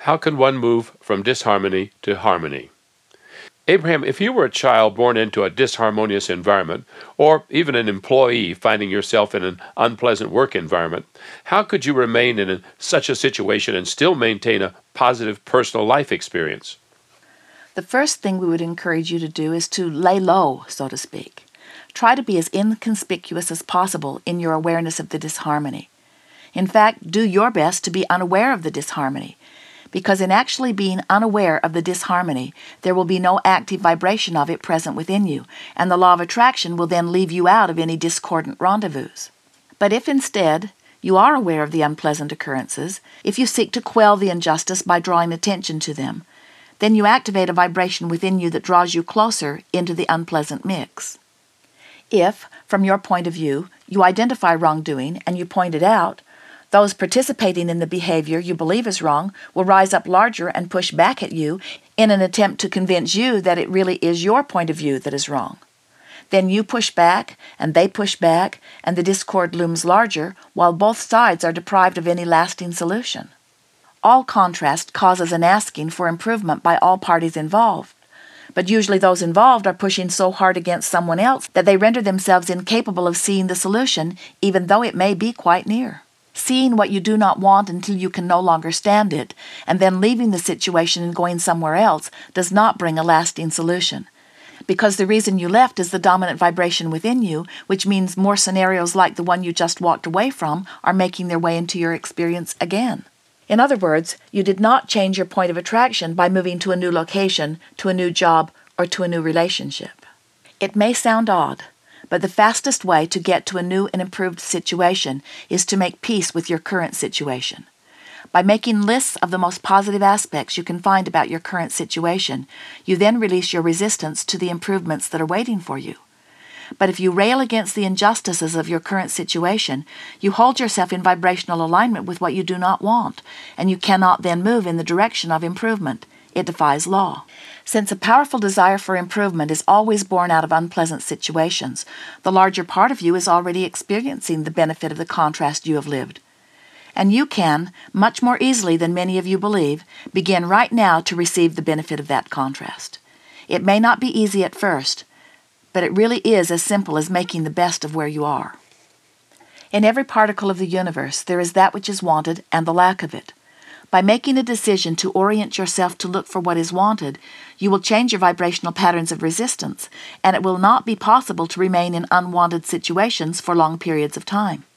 How can one move from disharmony to harmony? Abraham, if you were a child born into a disharmonious environment, or even an employee finding yourself in an unpleasant work environment, how could you remain in such a situation and still maintain a positive personal life experience? The first thing we would encourage you to do is to lay low, so to speak. Try to be as inconspicuous as possible in your awareness of the disharmony. In fact, do your best to be unaware of the disharmony, because in actually being unaware of the disharmony, there will be no active vibration of it present within you, and the law of attraction will then leave you out of any discordant rendezvous. But if instead you are aware of the unpleasant occurrences, if you seek to quell the injustice by drawing attention to them, then you activate a vibration within you that draws you closer into the unpleasant mix. If, from your point of view, you identify wrongdoing and you point it out, those participating in the behavior you believe is wrong will rise up larger and push back at you in an attempt to convince you that it really is your point of view that is wrong. Then you push back, and they push back, and the discord looms larger, while both sides are deprived of any lasting solution. All contrast causes an asking for improvement by all parties involved, but usually those involved are pushing so hard against someone else that they render themselves incapable of seeing the solution, even though it may be quite near. Seeing what you do not want until you can no longer stand it, and then leaving the situation and going somewhere else, does not bring a lasting solution. Because the reason you left is the dominant vibration within you, which means more scenarios like the one you just walked away from are making their way into your experience again. In other words, you did not change your point of attraction by moving to a new location, to a new job, or to a new relationship. It may sound odd, but the fastest way to get to a new and improved situation is to make peace with your current situation. By making lists of the most positive aspects you can find about your current situation, you then release your resistance to the improvements that are waiting for you. But if you rail against the injustices of your current situation, you hold yourself in vibrational alignment with what you do not want, and you cannot then move in the direction of improvement. It defies law. Since a powerful desire for improvement is always born out of unpleasant situations, the larger part of you is already experiencing the benefit of the contrast you have lived. And you can, much more easily than many of you believe, begin right now to receive the benefit of that contrast. It may not be easy at first, but it really is as simple as making the best of where you are. In every particle of the universe, there is that which is wanted and the lack of it. By making a decision to orient yourself to look for what is wanted, you will change your vibrational patterns of resistance, and it will not be possible to remain in unwanted situations for long periods of time.